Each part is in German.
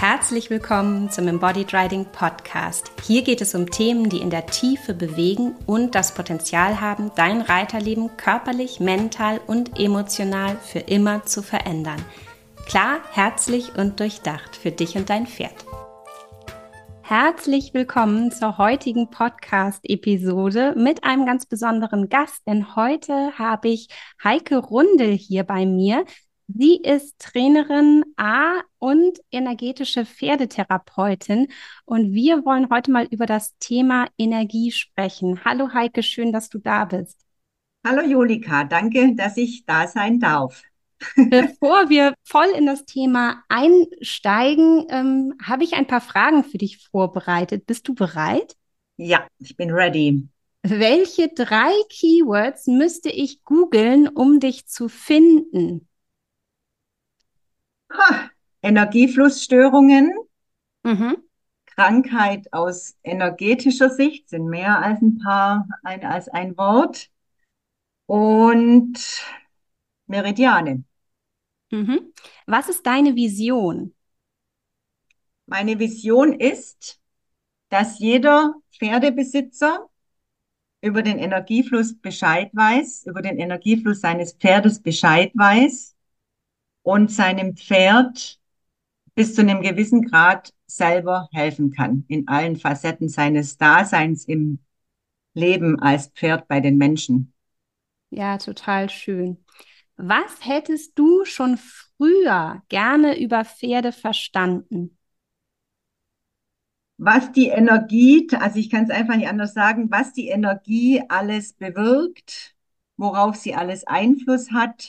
Herzlich willkommen zum Embodied Riding Podcast. Hier geht es um Themen, die in der Tiefe bewegen und das Potenzial haben, dein Reiterleben körperlich, mental und emotional für immer zu verändern. Klar, herzlich und durchdacht für dich und dein Pferd. Herzlich willkommen zur heutigen Podcast-Episode mit einem ganz besonderen Gast, denn heute habe ich Heike Rundel hier bei mir. Sie ist Trainerin und energetische Pferdetherapeutin und wir wollen heute mal über das Thema Energie sprechen. Hallo Heike, schön, dass du da bist. Hallo Julika, danke, dass ich da sein darf. Bevor wir voll in das Thema einsteigen, habe ich ein paar Fragen für dich vorbereitet. Bist du bereit? Ja, ich bin ready. Welche 3 Keywords müsste ich googeln, um dich zu finden? Energieflussstörungen, Mhm. Krankheit aus energetischer Sicht sind mehr als als ein Wort und Meridiane. Mhm. Was ist deine Vision? Meine Vision ist, dass jeder Pferdebesitzer über den Energiefluss Bescheid weiß, über den Energiefluss seines Pferdes Bescheid weiß und seinem Pferd bis zu einem gewissen Grad selber helfen kann, in allen Facetten seines Daseins im Leben als Pferd bei den Menschen. Ja, total schön. Was hättest du schon früher gerne über Pferde verstanden? Was die Energie, also ich kann es einfach nicht anders sagen, was die Energie alles bewirkt, worauf sie alles Einfluss hat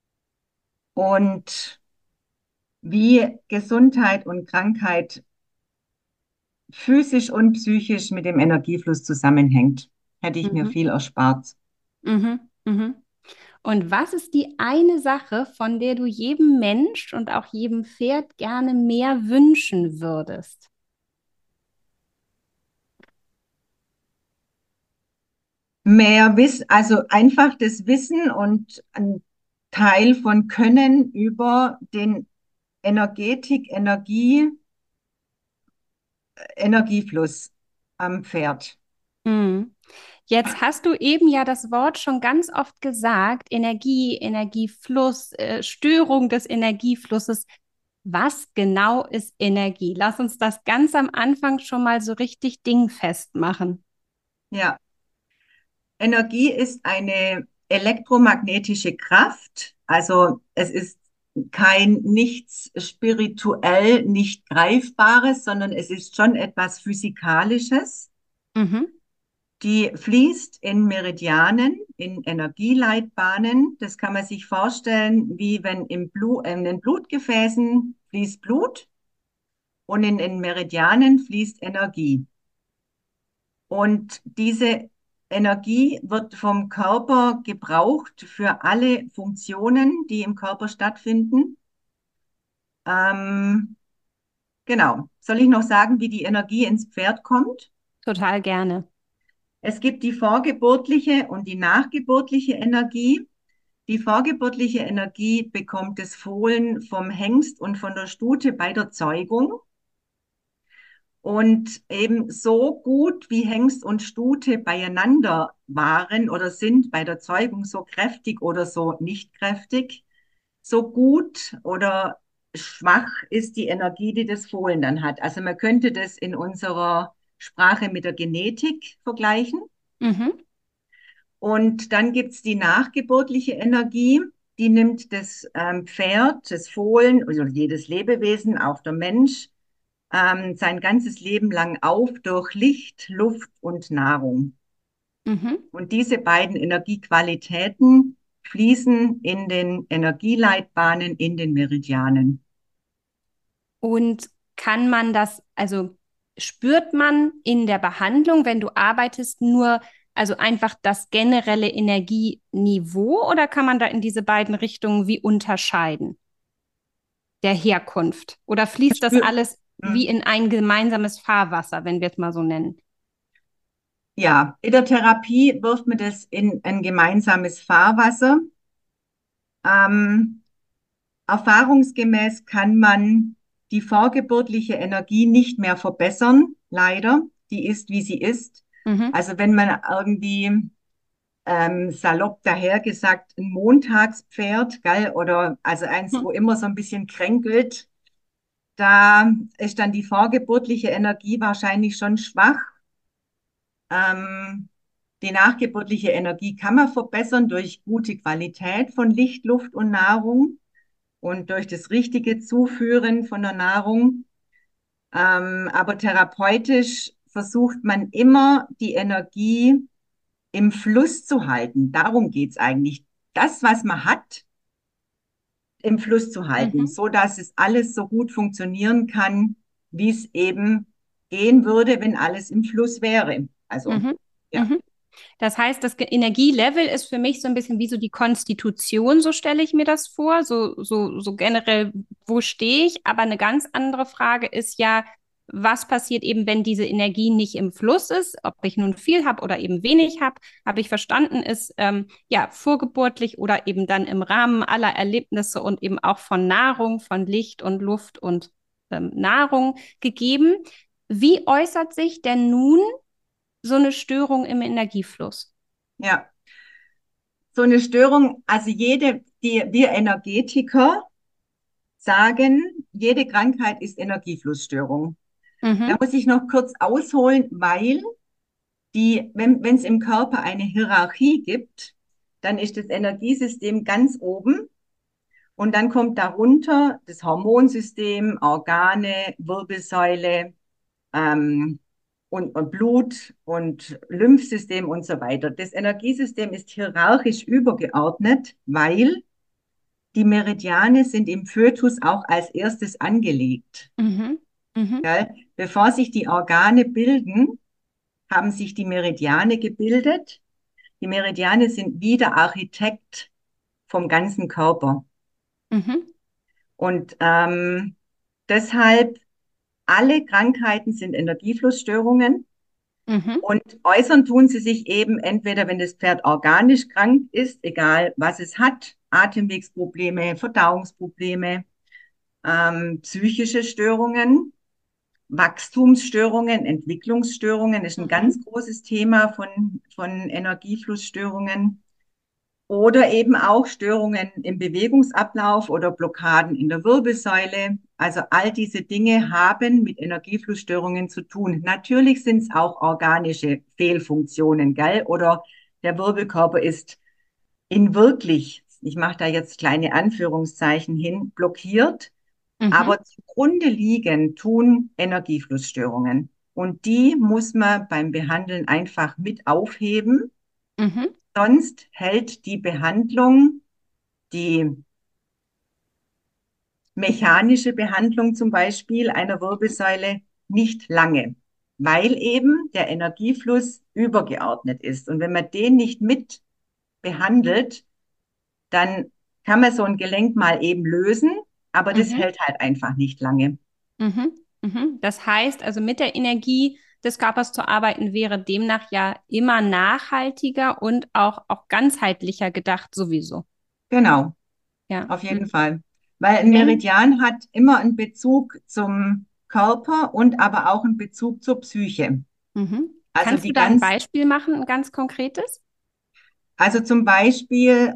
und wie Gesundheit und Krankheit physisch und psychisch mit dem Energiefluss zusammenhängt, hätte ich mir Mhm. viel erspart. Mhm. Mhm. Und was ist die eine Sache, von der du jedem Mensch und auch jedem Pferd gerne mehr wünschen würdest? Mehr Wissen, also einfach das Wissen und ein Teil von Können über den Energiefluss am Pferd. Mhm. Jetzt hast du eben ja das Wort schon ganz oft gesagt, Energie, Energiefluss, Störung des Energieflusses. Was genau ist Energie? Lass uns das ganz am Anfang schon mal so richtig dingfest machen. Ja, Energie ist eine elektromagnetische Kraft. Also es ist kein nichts spirituell, nicht Greifbares, sondern es ist schon etwas Physikalisches. Mhm. Die fließt in Meridianen, in Energieleitbahnen. Das kann man sich vorstellen, wie wenn in den Blutgefäßen fließt Blut und in den Meridianen fließt Energie. Und diese Energie wird vom Körper gebraucht für alle Funktionen, die im Körper stattfinden. Ähm, genau. Soll ich noch sagen, wie die Energie ins Pferd kommt? Total gerne. Es gibt die vorgeburtliche und die nachgeburtliche Energie. Die vorgeburtliche Energie bekommt das Fohlen vom Hengst und von der Stute bei der Zeugung. Und eben so gut wie Hengst und Stute beieinander waren oder sind bei der Zeugung, so kräftig oder so nicht kräftig, so gut oder schwach ist die Energie, die das Fohlen dann hat. Also man könnte das in unserer Sprache mit der Genetik vergleichen. Mhm. Und dann gibt's die nachgeburtliche Energie, die nimmt das Pferd, das Fohlen, also jedes Lebewesen, auch der Mensch, sein ganzes Leben lang auf durch Licht, Luft und Nahrung. Mhm. Und diese beiden Energiequalitäten fließen in den Energieleitbahnen, in den Meridianen. Und kann man das, also spürt man in der Behandlung, wenn du arbeitest, nur, also einfach das generelle Energieniveau oder kann man da in diese beiden Richtungen wie unterscheiden? Der Herkunft? Oder fließt das Spür alles wie hm. in ein gemeinsames Fahrwasser, wenn wir es mal so nennen? Ja, in der Therapie wirft man das in ein gemeinsames Fahrwasser. Ähm, Erfahrungsgemäß kann man die vorgeburtliche Energie nicht mehr verbessern, leider. Die ist, wie sie ist. Mhm. Also wenn man irgendwie salopp dahergesagt ein Montagspferd, gell, oder also eins, wo immer so ein bisschen kränkelt, da ist dann die vorgeburtliche Energie wahrscheinlich schon schwach. Ähm, Die nachgeburtliche Energie kann man verbessern durch gute Qualität von Licht, Luft und Nahrung und durch das richtige Zuführen von der Nahrung. Aber therapeutisch versucht man immer, die Energie im Fluss zu halten. Darum geht's eigentlich. Das, was man hat, im Fluss zu halten, Mhm. so dass es alles so gut funktionieren kann, wie es eben gehen würde, wenn alles im Fluss wäre. Also, Mhm. ja, Mhm. Das heißt, das Energielevel ist für mich so ein bisschen wie so die Konstitution, so stelle ich mir das vor, so generell, wo stehe ich? Aber eine ganz andere Frage ist ja, was passiert eben, wenn diese Energie nicht im Fluss ist, ob ich nun viel habe oder eben wenig habe ich verstanden, ist ja vorgeburtlich oder eben dann im Rahmen aller Erlebnisse und eben auch von Nahrung, von Licht und Luft und Nahrung gegeben. Wie äußert sich denn nun so eine Störung im Energiefluss? ja. So eine Störung, also wir Energetiker sagen, jede Krankheit ist Energieflussstörung. Da Mhm, muss ich noch kurz ausholen, weil wenn es im Körper eine Hierarchie gibt, dann ist das Energiesystem ganz oben und dann kommt darunter das Hormonsystem, Organe, Wirbelsäule, ähm, und Blut und Lymphsystem und so weiter. Das Energiesystem ist hierarchisch übergeordnet, weil die Meridiane sind im Fötus auch als erstes angelegt. mhm, mhm, Gell? Bevor sich die Organe bilden, haben sich die Meridiane gebildet. Die Meridiane sind wie der Architekt vom ganzen Körper. mhm, Und deshalb alle Krankheiten sind Energieflussstörungen. mhm, Und äußern tun sie sich eben entweder, wenn das Pferd organisch krank ist, egal was es hat, Atemwegsprobleme, Verdauungsprobleme, psychische Störungen, Wachstumsstörungen, Entwicklungsstörungen ist ein ganz mhm, großes Thema von Energieflussstörungen. Oder eben auch Störungen im Bewegungsablauf oder Blockaden in der Wirbelsäule. Also all diese Dinge haben mit Energieflussstörungen zu tun. Natürlich sind es auch organische Fehlfunktionen, gell? Oder der Wirbelkörper ist in wirklich, ich mache da jetzt kleine Anführungszeichen hin, blockiert. mhm, Aber zugrunde liegen tun Energieflussstörungen. Und die muss man beim Behandeln einfach mit aufheben. mhm, Sonst hält die Behandlung, die mechanische Behandlung zum Beispiel einer Wirbelsäule nicht lange, weil eben der Energiefluss übergeordnet ist. Und wenn man den nicht mit behandelt, dann kann man so ein Gelenk mal eben lösen, aber das mhm, hält halt einfach nicht lange. mhm, mhm. Das heißt, also mit der Energie des Körpers zu arbeiten, wäre demnach ja immer nachhaltiger und auch ganzheitlicher gedacht sowieso. Genau, Ja. auf Mhm. jeden Fall. Weil ein Wenn, Meridian hat immer einen Bezug zum Körper und aber auch einen Bezug zur Psyche. mhm. Also Kannst du die da ein ganz Beispiel machen, ein ganz konkretes? Also zum Beispiel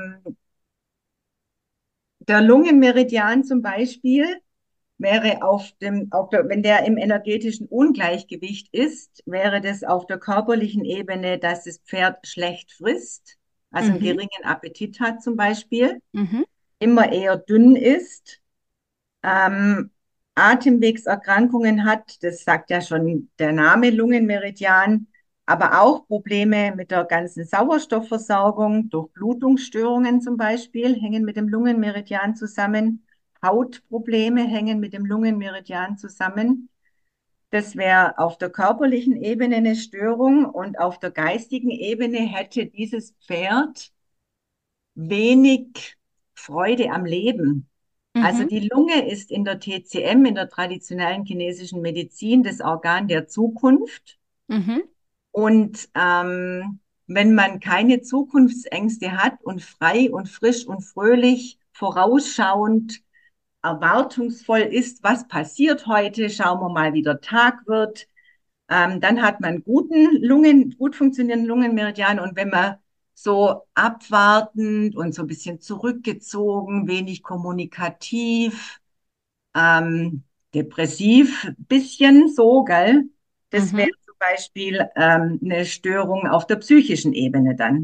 der Lungenmeridian zum Beispiel wäre wenn der im energetischen Ungleichgewicht ist, wäre das auf der körperlichen Ebene, dass das Pferd schlecht frisst, also einen Mhm, geringen Appetit hat zum Beispiel, mhm, immer eher dünn ist, ähm, Atemwegserkrankungen hat, das sagt ja schon der Name Lungenmeridian, aber auch Probleme mit der ganzen Sauerstoffversorgung, Durchblutungsstörungen zum Beispiel hängen mit dem Lungenmeridian zusammen, Hautprobleme hängen mit dem Lungenmeridian zusammen. Das wäre auf der körperlichen Ebene eine Störung und auf der geistigen Ebene hätte dieses Pferd wenig Freude am Leben. Also mhm, die Lunge ist in der TCM, in der traditionellen chinesischen Medizin, das Organ der Zukunft. mhm, Und wenn man keine Zukunftsängste hat und frei und frisch und fröhlich vorausschauend erwartungsvoll ist, was passiert heute, schauen wir mal, wie der Tag wird. Dann hat man gut funktionierenden Lungenmeridian. Und wenn man so abwartend und so ein bisschen zurückgezogen, wenig kommunikativ, depressiv, bisschen so, gell? Das wäre Mhm. zum Beispiel eine Störung auf der psychischen Ebene dann.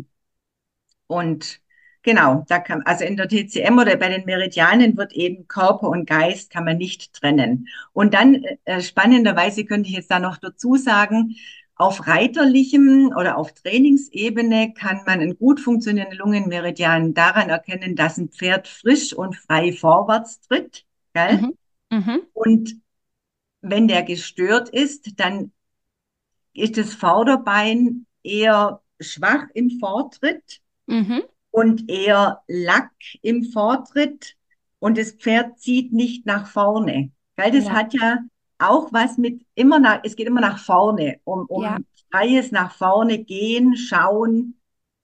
Und genau, also in der TCM oder bei den Meridianen wird eben Körper und Geist kann man nicht trennen. Und dann spannenderweise könnte ich jetzt da noch dazu sagen, auf reiterlichem oder auf Trainingsebene kann man einen gut funktionierenden Lungenmeridian daran erkennen, dass ein Pferd frisch und frei vorwärts tritt, gell? Mhm. Mhm. Und wenn der gestört ist, dann ist das Vorderbein eher schwach im Vortritt Mhm. und eher Lack im Vortritt und das Pferd zieht nicht nach vorne. Weil das Ja, hat ja auch was mit immer nach, es geht immer nach vorne, ja. um freies nach vorne gehen, schauen,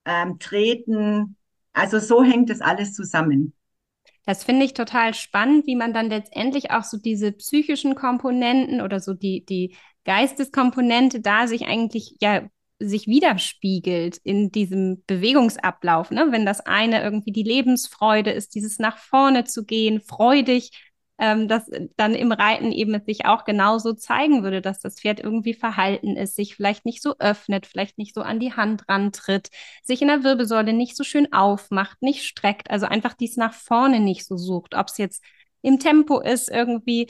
treten. Also so hängt das alles zusammen. Das finde ich total spannend, wie man dann letztendlich auch so diese psychischen Komponenten oder so die Geisteskomponente da sich eigentlich ja sich widerspiegelt in diesem Bewegungsablauf, ne? Wenn das eine irgendwie die Lebensfreude ist, dieses nach vorne zu gehen, freudig, dass dann im Reiten eben es sich auch genauso zeigen würde, dass das Pferd irgendwie verhalten ist, sich vielleicht nicht so öffnet, vielleicht nicht so an die Hand rantritt, sich in der Wirbelsäule nicht so schön aufmacht, nicht streckt, also einfach dies nach vorne nicht so sucht, ob es jetzt im Tempo ist irgendwie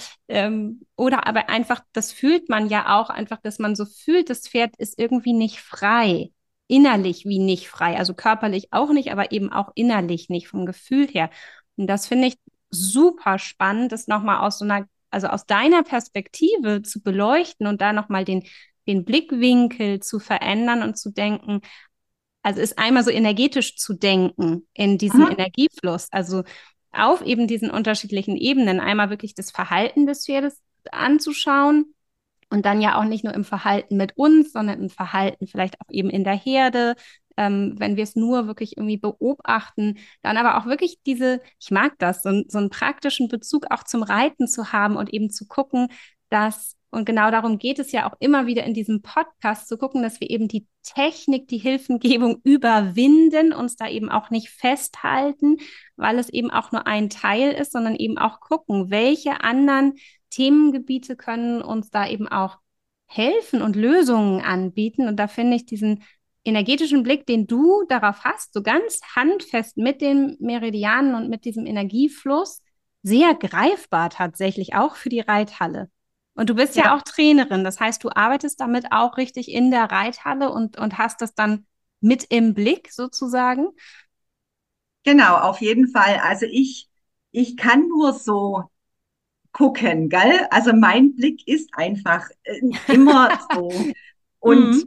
oder aber einfach, das fühlt man ja auch einfach, dass man so fühlt, das Pferd ist irgendwie nicht frei, innerlich wie nicht frei, also körperlich auch nicht, aber eben auch innerlich nicht vom Gefühl her. Und das finde ich super spannend, das nochmal aus so einer, also aus deiner Perspektive zu beleuchten und da nochmal den Blickwinkel zu verändern und zu denken, also ist einmal so energetisch zu denken in diesem Mhm. Energiefluss, also auf eben diesen unterschiedlichen Ebenen, einmal wirklich das Verhalten des Pferdes anzuschauen und dann ja auch nicht nur im Verhalten mit uns, sondern im Verhalten vielleicht auch eben in der Herde, wenn wir es nur wirklich irgendwie beobachten, dann aber auch wirklich diese, ich mag das, so einen praktischen Bezug auch zum Reiten zu haben und eben zu gucken, dass, und genau darum geht es ja auch immer wieder in diesem Podcast, zu gucken, dass wir eben die Technik, die Hilfengebung überwinden, uns da eben auch nicht festhalten, weil es eben auch nur ein Teil ist, sondern eben auch gucken, welche anderen Themengebiete können uns da eben auch helfen und Lösungen anbieten. Und da finde ich diesen energetischen Blick, den du darauf hast, so ganz handfest mit den Meridianen und mit diesem Energiefluss, sehr greifbar tatsächlich auch für die Reithalle. Und du bist ja Ja, auch Trainerin, das heißt, du arbeitest damit auch richtig in der Reithalle und hast das dann mit im Blick sozusagen. genau, auf jeden Fall. Also ich kann nur so gucken, gell? Also mein Blick ist einfach immer so. Und Mhm.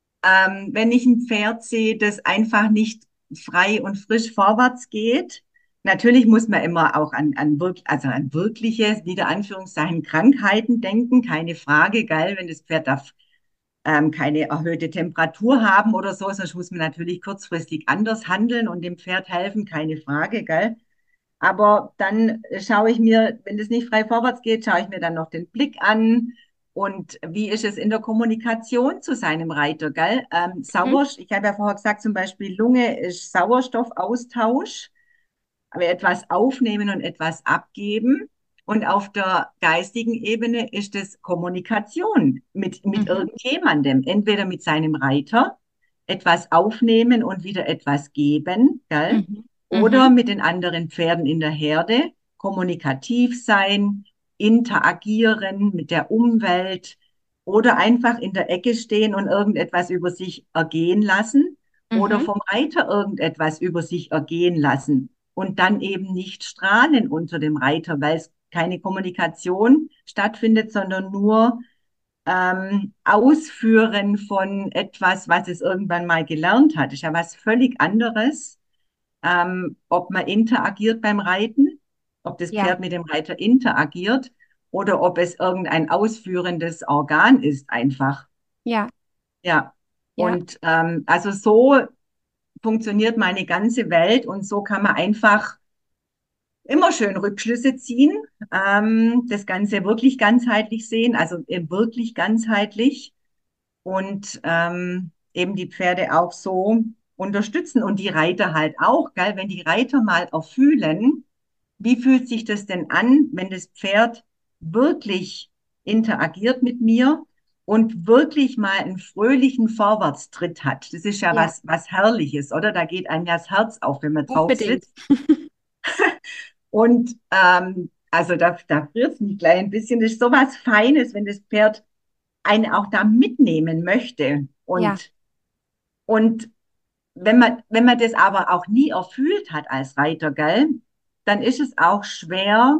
wenn ich ein Pferd sehe, das einfach nicht frei und frisch vorwärts geht, natürlich muss man immer auch also an wirkliche, wieder Anführungszeichen, Krankheiten denken, keine Frage, gell? Wenn das Pferd darf keine erhöhte Temperatur haben oder so, sonst muss man natürlich kurzfristig anders handeln und dem Pferd helfen, keine Frage, gell? Aber dann schaue ich mir, wenn das nicht frei vorwärts geht, schaue ich mir dann noch den Blick an. Und wie ist es in der Kommunikation zu seinem Reiter, gell? Mhm. Ich habe ja vorher gesagt, zum Beispiel Lunge ist Sauerstoffaustausch, aber etwas aufnehmen und etwas abgeben. Und auf der geistigen Ebene ist es Kommunikation mit Mhm. irgendjemandem, entweder mit seinem Reiter, etwas aufnehmen und wieder etwas geben, gell? Mhm. Oder Mhm. mit den anderen Pferden in der Herde, kommunikativ sein, interagieren mit der Umwelt oder einfach in der Ecke stehen und irgendetwas über sich ergehen lassen oder Mhm. vom Reiter irgendetwas über sich ergehen lassen und dann eben nicht strahlen unter dem Reiter, weil es keine Kommunikation stattfindet, sondern nur Ausführen von etwas, was es irgendwann mal gelernt hat. Das ist ja was völlig anderes, ob man interagiert beim Reiten, ob das Ja, Pferd mit dem Reiter interagiert oder ob es irgendein ausführendes Organ ist einfach. ja, Ja, ja. und also so funktioniert meine ganze Welt und so kann man einfach immer schön Rückschlüsse ziehen, das Ganze wirklich ganzheitlich sehen, also wirklich ganzheitlich und eben die Pferde auch so unterstützen und die Reiter halt auch, gell? Wenn die Reiter mal erfühlen, wie fühlt sich das denn an, wenn das Pferd wirklich interagiert mit mir und wirklich mal einen fröhlichen Vorwärtstritt hat. Das ist ja Ja, was Herrliches, oder? Da geht einem ja das Herz auf, wenn man drauf unbedingt. sitzt. Und also da friert es mich gleich ein bisschen. Das ist so was Feines, wenn das Pferd einen auch da mitnehmen möchte. Ja, Und wenn man das aber auch nie erfüllt hat als Reiter, gell, dann ist es auch schwer,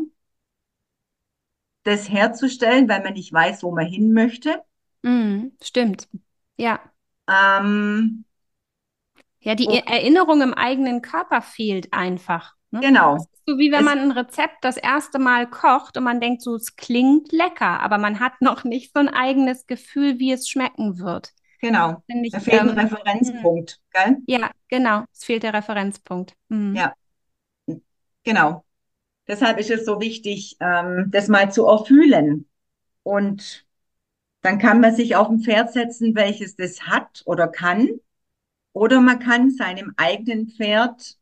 das herzustellen, weil man nicht weiß, wo man hin möchte. stimmt. Ja. Ähm, Ja, die und, Erinnerung im eigenen Körper fehlt einfach. Ne? Das genau. ist so wie wenn Es, man ein Rezept das erste Mal kocht und man denkt so, es klingt lecker, aber man hat noch nicht so ein eigenes Gefühl, wie es schmecken wird. genau. Finde Da ich, fehlt ein hm, Referenzpunkt, gell? ja, genau, es fehlt der Referenzpunkt. Ja, genau. Deshalb ist es so wichtig, das mal zu erfühlen. Und dann kann man sich auf ein Pferd setzen, welches das hat oder kann. Oder man kann seinem eigenen Pferd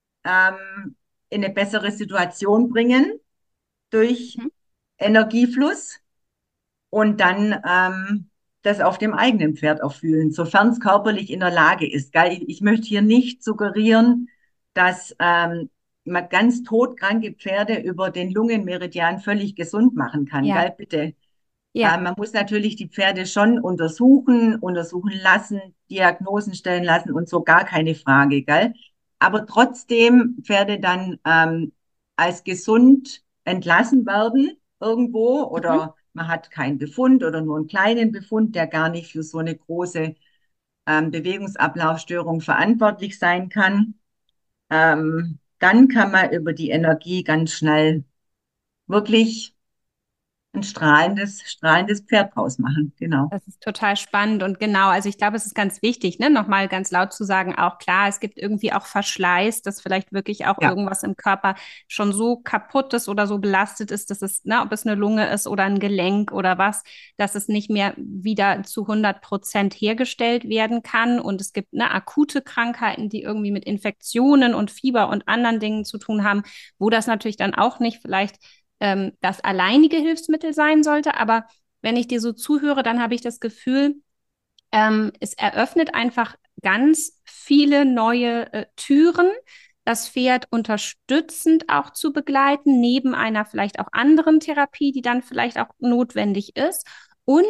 in eine bessere Situation bringen durch Mhm. Energiefluss und dann das auf dem eigenen Pferd erfüllen, sofern es körperlich in der Lage ist. Gell? Ich möchte hier nicht suggerieren, dass man ganz todkranke Pferde über den Lungenmeridian völlig gesund machen kann. Ja, Gell? Bitte. ja, Man muss natürlich die Pferde schon untersuchen lassen, Diagnosen stellen lassen und so gar keine Frage, gell? Aber trotzdem Pferde dann als gesund entlassen werden irgendwo mhm. oder man hat keinen Befund oder nur einen kleinen Befund, der gar nicht für so eine große Bewegungsablaufstörung verantwortlich sein kann. Dann kann man über die Energie ganz schnell wirklich ein strahlendes Pferd draus machen. Genau. Das ist total spannend und genau, also ich glaube, es ist ganz wichtig, ne, nochmal ganz laut zu sagen, auch klar, es gibt irgendwie auch Verschleiß, dass vielleicht wirklich auch Ja, irgendwas im Körper schon so kaputt ist oder so belastet ist, dass es, ne, ob es eine Lunge ist oder ein Gelenk oder was, dass es nicht mehr wieder zu 100% hergestellt werden kann. Und es gibt, ne, akute Krankheiten, die irgendwie mit Infektionen und Fieber und anderen Dingen zu tun haben, wo das natürlich dann auch nicht vielleicht das alleinige Hilfsmittel sein sollte, aber wenn ich dir so zuhöre, dann habe ich das Gefühl, es eröffnet einfach ganz viele neue Türen, das Pferd unterstützend auch zu begleiten, neben einer vielleicht auch anderen Therapie, die dann vielleicht auch notwendig ist. Und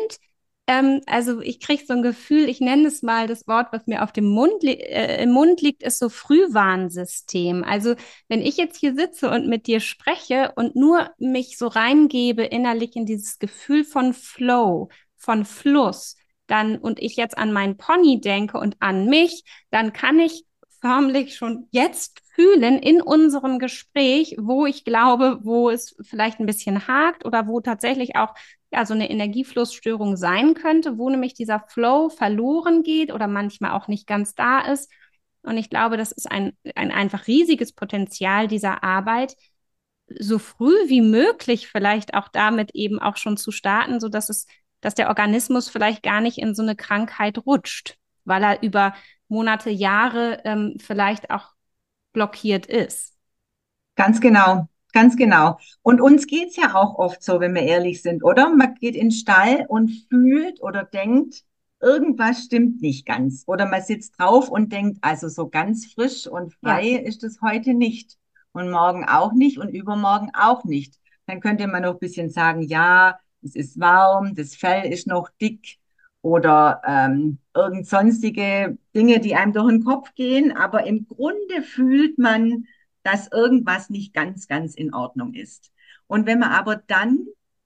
also ich kriege so ein Gefühl, ich nenne es mal das Wort, was mir auf dem im Mund liegt, ist so Frühwarnsystem. Also wenn ich jetzt hier sitze und mit dir spreche und nur mich so reingebe innerlich in dieses Gefühl von Flow, von Fluss, dann und ich jetzt an meinen Pony denke und an mich, dann kann ich förmlich schon jetzt fühlen in unserem Gespräch, wo ich glaube, wo es vielleicht ein bisschen hakt oder wo tatsächlich auch ja, so eine Energieflussstörung sein könnte, wo nämlich dieser Flow verloren geht oder manchmal auch nicht ganz da ist. Und ich glaube, das ist ein einfach riesiges Potenzial dieser Arbeit, so früh wie möglich vielleicht auch damit eben auch schon zu starten, dass der Organismus vielleicht gar nicht in so eine Krankheit rutscht, weil er über Monate, Jahre vielleicht auch blockiert ist. ganz genau, ganz genau. Und uns geht's ja auch oft so, wenn wir ehrlich sind, oder? Man geht in den Stall und fühlt oder denkt, irgendwas stimmt nicht ganz. Oder man sitzt drauf und denkt, also so ganz frisch und Ja, frei ist es heute nicht. Und morgen auch nicht und übermorgen auch nicht. Dann könnte man noch ein bisschen sagen, ja, es ist warm, das Fell ist noch dick oder irgend sonstige Dinge, die einem durch den Kopf gehen. Aber im Grunde fühlt man, dass irgendwas nicht ganz in Ordnung ist. Und wenn man aber dann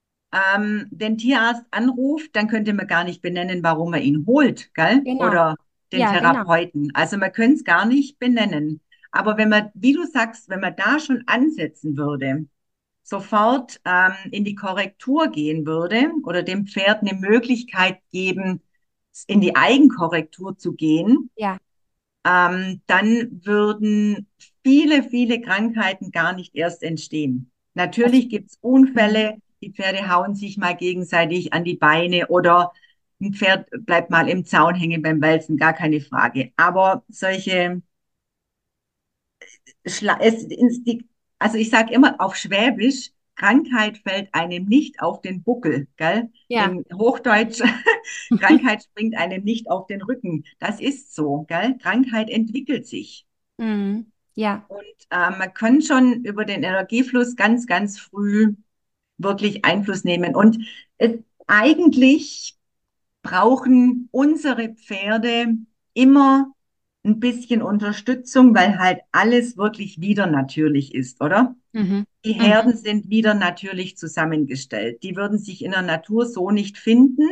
den Tierarzt anruft, dann könnte man gar nicht benennen, warum man ihn holt, gell? genau. Oder den Ja, genau. Therapeuten. Also man könnte es gar nicht benennen. Aber wenn man, wie du sagst, wenn man da schon ansetzen würde, sofort in die Korrektur gehen würde oder dem Pferd eine Möglichkeit geben, in die Eigenkorrektur zu gehen, Ja, dann würden viele, viele Krankheiten gar nicht erst entstehen. Das, Natürlich gibt es mhm. Unfälle, die Pferde hauen sich mal gegenseitig an die Beine oder ein Pferd bleibt mal im Zaun hängen beim Walzen, gar keine Frage. Aber solche Schla es, die, also ich sage immer auf Schwäbisch, Krankheit fällt einem nicht auf den Buckel, gell? Ja. In Hochdeutsch, Krankheit springt einem nicht auf den Rücken. Das ist so, gell? Krankheit entwickelt sich. Mhm. Ja, Und man kann schon über den Energiefluss ganz, ganz früh wirklich Einfluss nehmen. Und es, eigentlich brauchen unsere Pferde immer ein bisschen Unterstützung, weil halt alles wirklich wieder natürlich ist, oder? mhm. Die Mhm. Herden sind wieder natürlich zusammengestellt. Die würden sich in der Natur so nicht finden.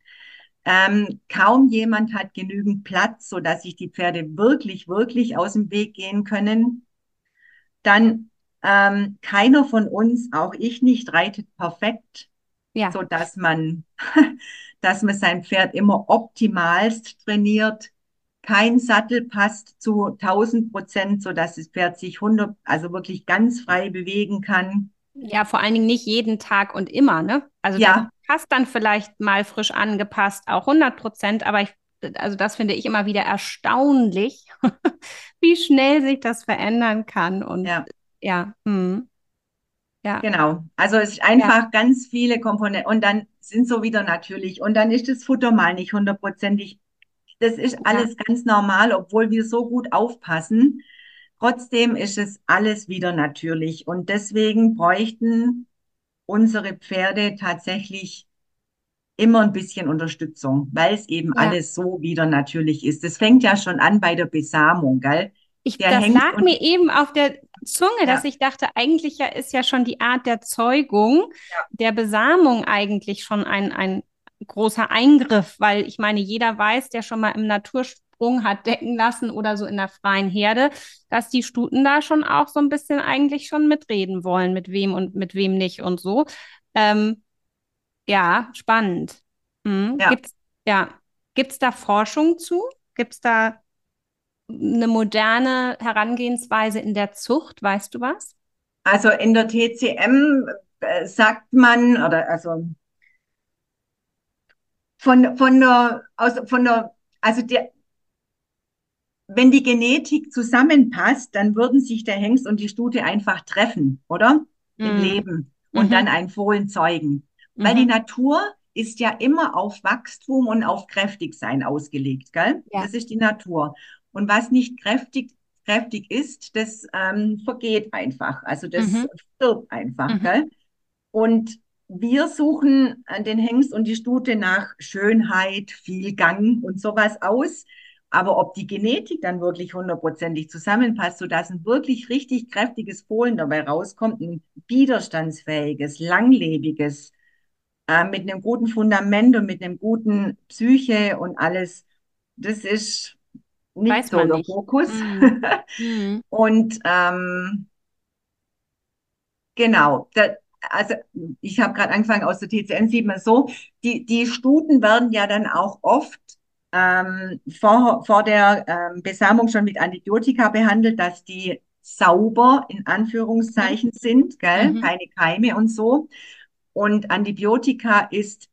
Kaum jemand hat genügend Platz, sodass sich die Pferde wirklich, wirklich aus dem Weg gehen können. Dann keiner von uns, auch ich nicht, reitet perfekt, Ja. so dass man, dass man sein Pferd immer optimalst trainiert. Kein Sattel passt zu 1000%, so dass das Pferd sich 100, also wirklich ganz frei bewegen kann. Ja, vor allen Dingen nicht jeden Tag und immer, ne? Also der Ja, passt dann vielleicht mal frisch angepasst, auch 100%, aber also das finde ich immer wieder erstaunlich, wie schnell sich das verändern kann. Und ja, ja, ja, genau. Also es ist ja, einfach ganz viele Komponenten und dann sind so wieder natürlich und dann ist das Futter mal nicht hundertprozentig. Das ist ja, alles ganz normal, obwohl wir so gut aufpassen. Trotzdem ist es alles wieder natürlich und deswegen bräuchten unsere Pferde tatsächlich immer ein bisschen Unterstützung, weil es eben ja. alles so wieder natürlich ist. Das fängt ja schon an bei der Besamung, gell? Der Das Hengst lag und mir eben auf der Zunge, dass ja, ich dachte, eigentlich ja ist ja schon die Art der Zeugung, der Besamung eigentlich schon ein großer Eingriff, weil ich meine, jeder weiß, der schon mal im Natursprung hat decken lassen oder so in der freien Herde, dass die Stuten da schon auch so ein bisschen eigentlich schon mitreden wollen, mit wem und mit wem nicht und so. Ähm, ja, spannend. ja. Ja, gibt's da Forschung zu? Gibt's da eine moderne Herangehensweise in der Zucht, weißt du was? Also in der TCM sagt man, oder also von der, also der, wenn die Genetik zusammenpasst, dann würden sich der Hengst und die Stute einfach treffen, oder? Im Mhm. Leben und dann Mhm. ein Fohlen zeugen. Weil die Mhm. Natur ist ja immer auf Wachstum und auf Kräftigsein ausgelegt, gell? Ja. Das ist die Natur. Und was nicht kräftig ist, das vergeht einfach. Also das Mhm. stirbt einfach, Mhm. gell? Und wir suchen den Hengst und die Stute nach Schönheit, viel Gang und sowas aus. Aber ob die Genetik dann wirklich hundertprozentig zusammenpasst, sodass ein wirklich richtig kräftiges Fohlen dabei rauskommt, ein widerstandsfähiges, langlebiges, mit einem guten Fundament und mit einem guten Psyche und alles, das ist nicht Weiß so man der nicht. Fokus. Mhm. Mhm. Und genau. Also ich habe gerade angefangen, aus der TCM sieht man so, die Stuten werden ja dann auch oft vor der Besamung schon mit Antibiotika behandelt, dass die sauber in Mhm. Anführungszeichen sind, gell? Mhm. Keine Keime und so. Und Antibiotika ist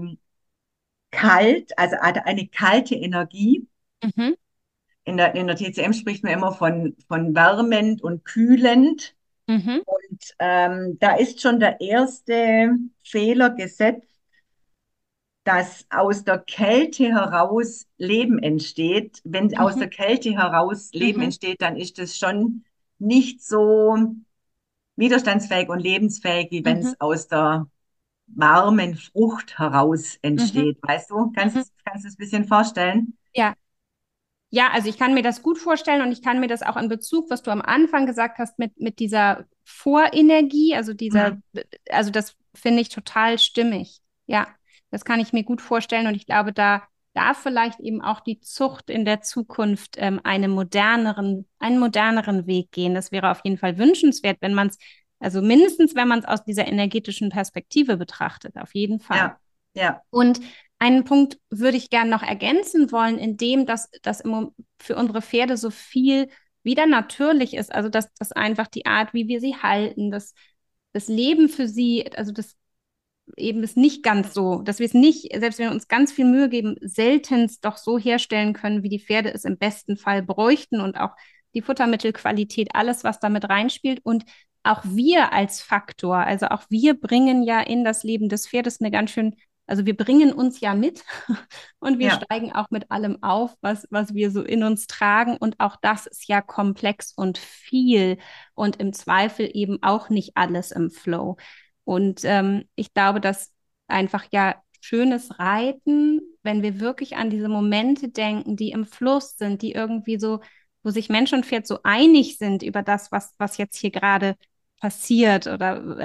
kalt, also hat eine kalte Energie. Mhm. In der TCM spricht man immer von wärmend und kühlend. Mhm. Und da ist schon der erste Fehler gesetzt, dass aus der Kälte heraus Leben entsteht. Wenn aus Mhm. der Kälte heraus Leben Mhm. entsteht, dann ist es schon nicht so widerstandsfähig und lebensfähig, wie wenn Mhm. es aus der warmen Frucht heraus Mhm. entsteht. Weißt du? Mhm. Kannst du es ein bisschen vorstellen? Ja. Ja, also ich kann mir das gut vorstellen und ich kann mir das auch in Bezug, was du am Anfang gesagt hast, mit dieser Vorenergie, Mhm. also das finde ich total stimmig. Ja, das kann ich mir gut vorstellen und ich glaube, da darf vielleicht eben auch die Zucht in der Zukunft einen moderneren Weg gehen. Das wäre auf jeden Fall wünschenswert, wenn man es, also mindestens, wenn man es aus dieser energetischen Perspektive betrachtet, auf jeden Fall. Ja, ja. Und einen Punkt würde ich gerne noch ergänzen wollen, in dem, dass das für unsere Pferde so viel wieder natürlich ist. Also dass einfach die Art, wie wir sie halten, das Leben für sie, also das eben ist nicht ganz so, dass wir es nicht, selbst wenn wir uns ganz viel Mühe geben, seltenst doch so herstellen können, wie die Pferde es im besten Fall bräuchten und auch die Futtermittelqualität, alles, was damit reinspielt und auch wir als Faktor, also auch wir bringen ja in das Leben des Pferdes eine ganz schön, also wir bringen uns ja mit und wir Ja, steigen auch mit allem auf, was wir so in uns tragen und auch das ist ja komplex und viel und im Zweifel eben auch nicht alles im Flow. Und ich glaube, dass einfach ja schönes Reiten, wenn wir wirklich an diese Momente denken, die im Fluss sind, die irgendwie so, wo sich Mensch und Pferd so einig sind über das, was jetzt hier gerade passiert oder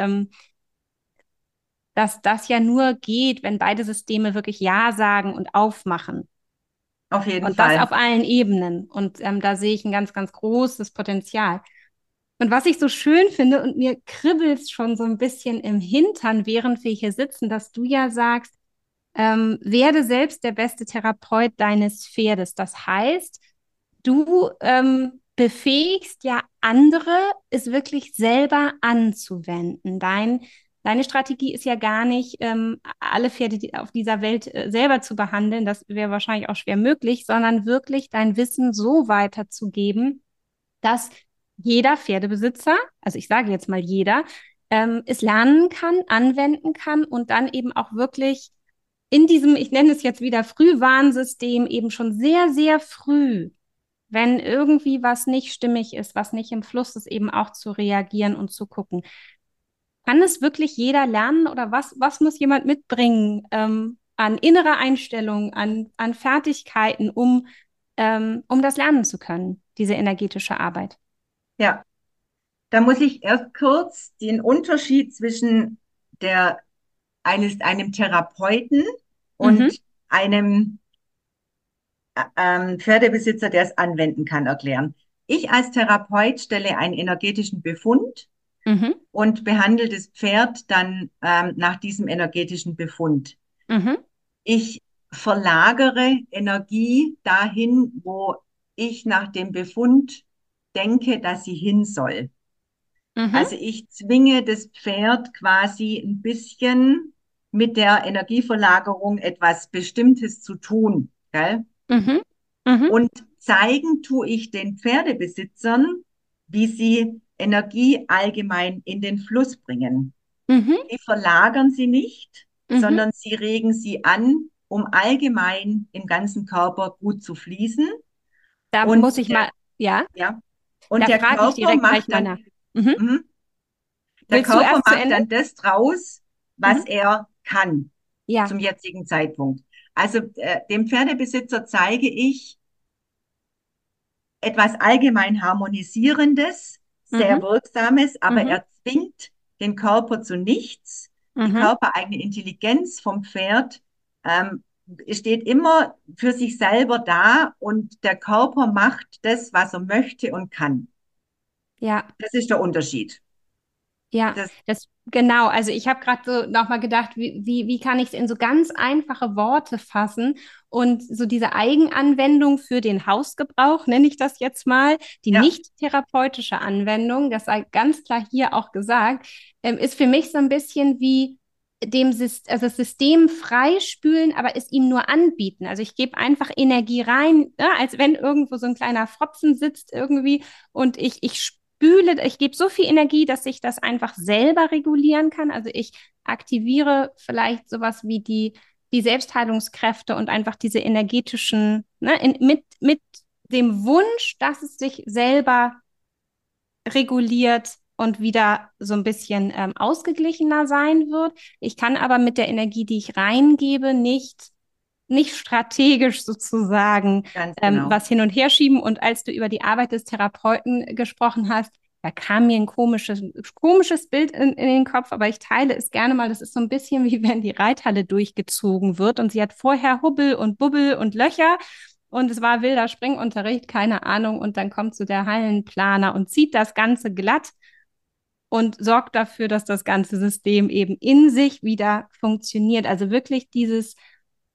dass das ja nur geht, wenn beide Systeme wirklich Ja sagen und aufmachen. auf jeden Und das Fall. auf allen Ebenen. Und da sehe ich ein ganz, ganz großes Potenzial. Und was ich so schön finde, und mir kribbelt schon so ein bisschen im Hintern, während wir hier sitzen, dass du ja sagst, werde selbst der beste Therapeut deines Pferdes. Das heißt, du befähigst ja andere, es wirklich selber anzuwenden. Deine Strategie ist ja gar nicht, alle Pferde auf dieser Welt selber zu behandeln. Das wäre wahrscheinlich auch schwer möglich, sondern wirklich dein Wissen so weiterzugeben, dass jeder Pferdebesitzer, also ich sage jetzt mal jeder, es lernen kann, anwenden kann und dann eben auch wirklich in diesem, ich nenne es jetzt wieder Frühwarnsystem, eben schon sehr, sehr früh, wenn irgendwie was nicht stimmig ist, was nicht im Fluss ist, eben auch zu reagieren und zu gucken. Kann es wirklich jeder lernen oder was muss jemand mitbringen an innerer Einstellung, an Fertigkeiten, um das lernen zu können, diese energetische Arbeit? Ja, da muss ich erst kurz den Unterschied zwischen der, einem Therapeuten Mhm, und einem Pferdebesitzer, der es anwenden kann, erklären. Ich als Therapeut stelle einen energetischen Befund mhm, und behandle das Pferd dann nach diesem energetischen Befund. mhm, Ich verlagere Energie dahin, wo ich nach dem Befund denke, dass sie hin soll. mhm, Also ich zwinge das Pferd quasi ein bisschen mit der Energieverlagerung etwas Bestimmtes zu tun, gell? mhm, mhm, Und zeigen tue ich den Pferdebesitzern, wie sie Energie allgemein in den Fluss bringen. mhm, Sie verlagern sie nicht, mhm. sondern sie regen sie an, um allgemein im ganzen Körper gut zu fließen. Da Und muss ich mal, ja, ja, und da der frage ich Körper direkt gleich macht mal dann, nach. Mhm. mhm, der Willst du Körper erst zu macht Ende? dann das draus, was Mhm. er kann Ja. zum jetzigen Zeitpunkt. Also dem Pferdebesitzer zeige ich etwas allgemein Harmonisierendes, sehr Mhm. Wirksames, aber Mhm. er zwingt den Körper zu nichts. Die Mhm. körpereigene Intelligenz vom Pferd ähm, steht immer für sich selber da und der Körper macht das, was er möchte und kann. Ja. Das ist der Unterschied. Ja, Das, das genau. Also ich habe gerade so nochmal gedacht, wie kann ich es in so ganz einfache Worte fassen und so diese Eigenanwendung für den Hausgebrauch, nenne ich das jetzt mal, die ja, nicht therapeutische Anwendung, das sei ganz klar hier auch gesagt, ist für mich so ein bisschen wie also das System freispülen, aber es ihm nur anbieten. Also ich gebe einfach Energie rein, ja, als wenn irgendwo so ein kleiner Fropfen sitzt irgendwie und ich spüle, ich gebe so viel Energie, dass ich das einfach selber regulieren kann. Also ich aktiviere vielleicht sowas wie die Selbstheilungskräfte und einfach diese energetischen, ne, mit dem Wunsch, dass es sich selber reguliert und wieder so ein bisschen ausgeglichener sein wird. Ich kann aber mit der Energie, die ich reingebe, nicht strategisch sozusagen ganz genau. was hin und her schieben. Und als du über die Arbeit des Therapeuten gesprochen hast, da kam mir ein komisches Bild in den Kopf, aber ich teile es gerne mal. Das ist so ein bisschen wie wenn die Reithalle durchgezogen wird und sie hat vorher Hubbel und Bubbel und Löcher und es war wilder Springunterricht, keine Ahnung. Und dann kommt so der Hallenplaner und zieht das Ganze glatt und sorgt dafür, dass das ganze System eben in sich wieder funktioniert. Also wirklich dieses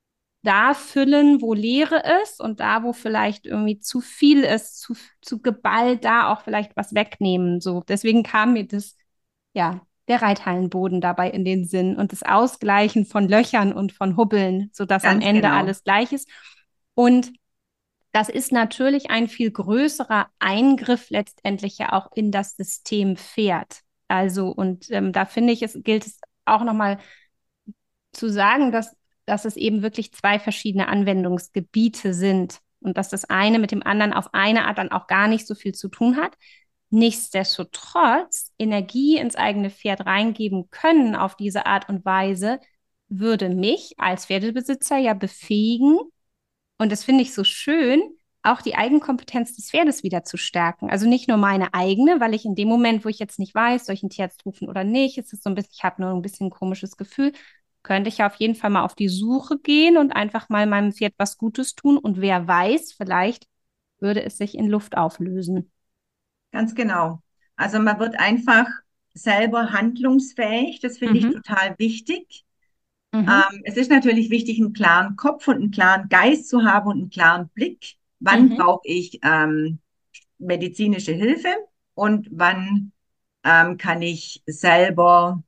da füllen, wo Leere ist und da, wo vielleicht irgendwie zu viel ist, zu geballt, da auch vielleicht was wegnehmen. So, deswegen kam mir ja, der Reithallenboden dabei in den Sinn und das Ausgleichen von Löchern und von Hubbeln, sodass am Ganz Ende genau. alles gleich ist. Und das ist natürlich ein viel größerer Eingriff letztendlich ja auch in das System Pferd. Also, und da finde ich, gilt es auch nochmal zu sagen, dass es eben wirklich zwei verschiedene Anwendungsgebiete sind und dass das eine mit dem anderen auf eine Art dann auch gar nicht so viel zu tun hat. Nichtsdestotrotz Energie ins eigene Pferd reingeben können auf diese Art und Weise, würde mich als Pferdebesitzer ja befähigen, und das finde ich so schön, auch die Eigenkompetenz des Pferdes wieder zu stärken. Also nicht nur meine eigene, weil ich in dem Moment, wo ich jetzt nicht weiß, soll ich einen Tierarzt rufen oder nicht, ist es so ein bisschen, ich habe nur ein bisschen ein komisches Gefühl, könnte ich ja auf jeden Fall mal auf die Suche gehen und einfach mal meinem Pferd was Gutes tun. Und wer weiß, vielleicht würde es sich in Luft auflösen. Ganz genau. Also man wird einfach selber handlungsfähig. Das finde ich Mhm, total wichtig. mhm, Es ist natürlich wichtig, einen klaren Kopf und einen klaren Geist zu haben und einen klaren Blick. Wann mhm, brauche ich medizinische Hilfe und wann kann ich selber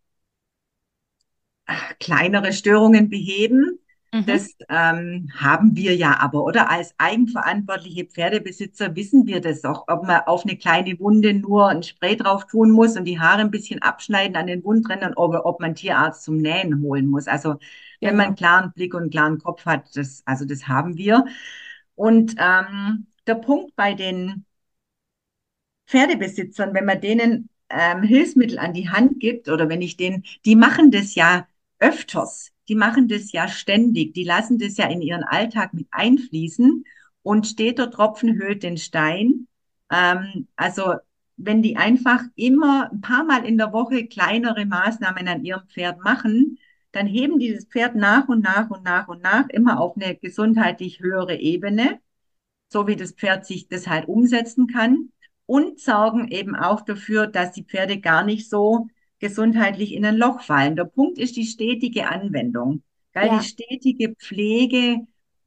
kleinere Störungen beheben. mhm. Das haben wir ja aber, oder? Als eigenverantwortliche Pferdebesitzer wissen wir das auch, ob man auf eine kleine Wunde nur ein Spray drauf tun muss und die Haare ein bisschen abschneiden an den Wundrändern, oder ob man Tierarzt zum Nähen holen muss. Also wenn man einen Genau. klaren Blick und einen klaren Kopf hat, also das haben wir. Und der Punkt bei den Pferdebesitzern, wenn man denen Hilfsmittel an die Hand gibt oder wenn ich denen, die machen das ja öfters, die machen das ja ständig, die lassen das ja in ihren Alltag mit einfließen und steter Tropfen höhlt den Stein. Also wenn die einfach immer ein paar Mal in der Woche kleinere Maßnahmen an ihrem Pferd machen, dann heben die das Pferd nach und nach und nach und nach immer auf eine gesundheitlich höhere Ebene, so wie das Pferd sich das halt umsetzen kann, und sorgen eben auch dafür, dass die Pferde gar nicht so gesundheitlich in ein Loch fallen. Der Punkt ist die stetige Anwendung, gell? Die Ja, stetige Pflege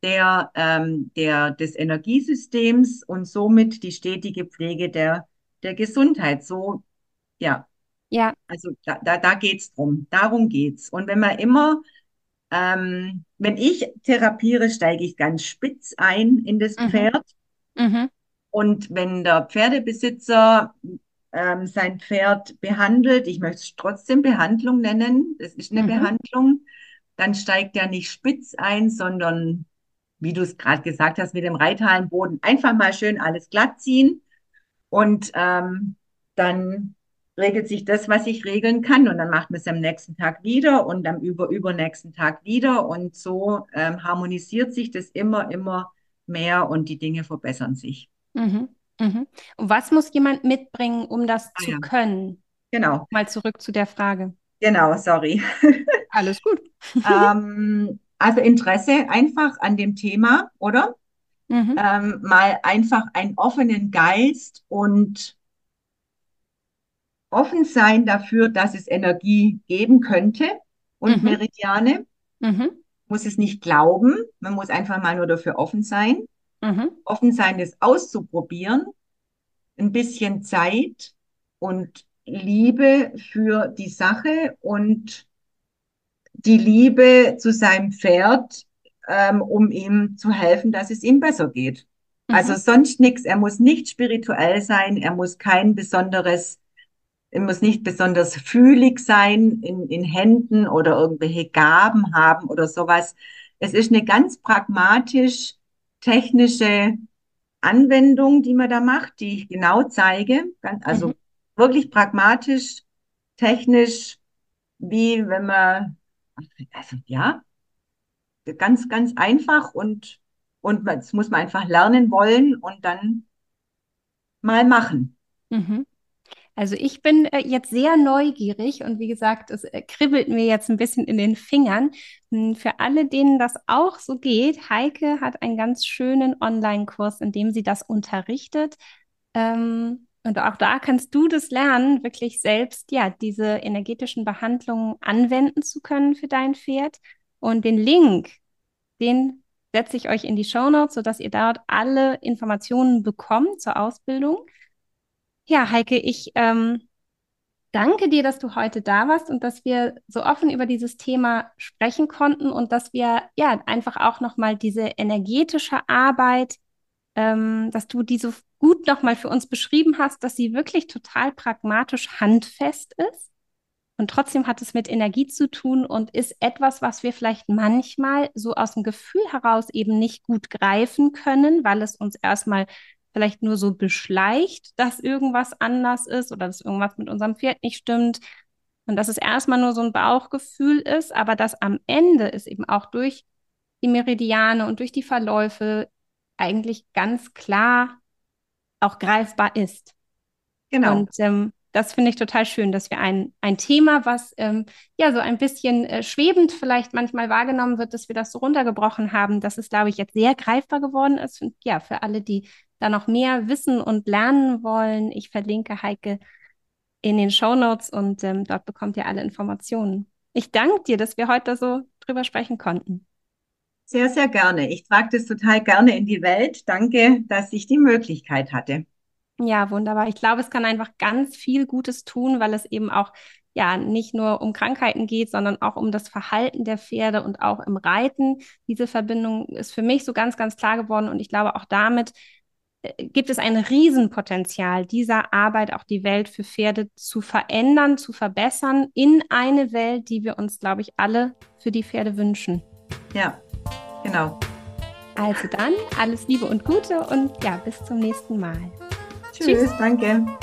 des Energiesystems und somit die stetige Pflege der Gesundheit. So, ja, ja. also da geht's drum. Darum geht's. Und wenn man immer wenn ich therapiere, steige ich ganz spitz ein in das Mhm, Pferd. mhm, Und wenn der Pferdebesitzer sein Pferd behandelt, ich möchte es trotzdem Behandlung nennen, das ist eine mhm, Behandlung, dann steigt er nicht spitz ein, sondern, wie du es gerade gesagt hast, mit dem Reithallenboden einfach mal schön alles glatt ziehen und dann regelt sich das, was ich regeln kann. Und dann macht man es am nächsten Tag wieder und am übernächsten Tag wieder. Und so harmonisiert sich das immer mehr und die Dinge verbessern sich. mhm, mhm. Und was muss jemand mitbringen, um das Ah zu ja, können? genau, Mal zurück zu der Frage. genau, sorry. Alles gut. Also Interesse einfach an dem Thema, oder? Mhm, Mal einfach einen offenen Geist und offen sein dafür, dass es Energie geben könnte und mhm, Meridiane. mhm, Muss es nicht glauben, man muss einfach mal nur dafür offen sein. mhm, Offen sein, das auszuprobieren, ein bisschen Zeit und Liebe für die Sache und die Liebe zu seinem Pferd, um ihm zu helfen, dass es ihm besser geht. Also mhm, sonst nichts. Er muss nicht spirituell sein, er muss nicht besonders fühlig sein in Händen oder irgendwelche Gaben haben oder sowas. Es ist eine ganz pragmatisch technische Anwendung, die man da macht, die ich genau zeige. mhm, Also wirklich pragmatisch, technisch, wie wenn man, also ja, ganz einfach und das muss man einfach lernen wollen und dann mal machen. mhm. Also ich bin jetzt sehr neugierig und wie gesagt, es kribbelt mir jetzt ein bisschen in den Fingern. Für alle, denen das auch so geht, Heike hat einen ganz schönen Online-Kurs, in dem sie das unterrichtet. Und auch da kannst du das lernen, wirklich selbst, ja, diese energetischen Behandlungen anwenden zu können für dein Pferd. Und den Link, den setze ich euch in die Shownotes, sodass ihr dort alle Informationen bekommt zur Ausbildung. Ja, Heike, ich danke dir, dass du heute da warst und dass wir so offen über dieses Thema sprechen konnten und dass wir ja einfach auch nochmal diese energetische Arbeit, dass du die so gut nochmal für uns beschrieben hast, dass sie wirklich total pragmatisch handfest ist. Und trotzdem hat es mit Energie zu tun und ist etwas, was wir vielleicht manchmal so aus dem Gefühl heraus eben nicht gut greifen können, weil es uns erstmal vielleicht nur so beschleicht, dass irgendwas anders ist oder dass irgendwas mit unserem Pferd nicht stimmt. Und dass es erstmal nur so ein Bauchgefühl ist, aber dass am Ende es eben auch durch die Meridiane und durch die Verläufe eigentlich ganz klar auch greifbar ist. Genau. Und das finde ich total schön, dass wir ein Thema, was ja so ein bisschen schwebend vielleicht manchmal wahrgenommen wird, dass wir das so runtergebrochen haben, dass es, glaube ich, jetzt sehr greifbar geworden ist. Und ja, für alle, die da noch mehr wissen und lernen wollen, ich verlinke Heike in den Shownotes und dort bekommt ihr alle Informationen. Ich danke dir, dass wir heute so drüber sprechen konnten. Sehr, sehr gerne. Ich trage das total gerne in die Welt. Danke, dass ich die Möglichkeit hatte. Ja, wunderbar. Ich glaube, es kann einfach ganz viel Gutes tun, weil es eben auch ja nicht nur um Krankheiten geht, sondern auch um das Verhalten der Pferde und auch im Reiten. Diese Verbindung ist für mich so ganz, ganz klar geworden und ich glaube, auch damit gibt es ein Riesenpotenzial, dieser Arbeit auch die Welt für Pferde zu verändern, zu verbessern, in eine Welt, die wir uns, glaube ich, alle für die Pferde wünschen. Ja, genau. Also dann, alles Liebe und Gute und ja, bis zum nächsten Mal. Tschüss, danke.